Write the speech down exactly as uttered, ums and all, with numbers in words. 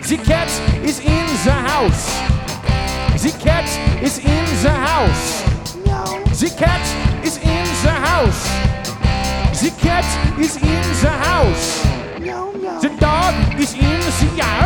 The cat is in the house. The cat is in the house. The cat is in the house. The cat is in the house. The dog is in the yard.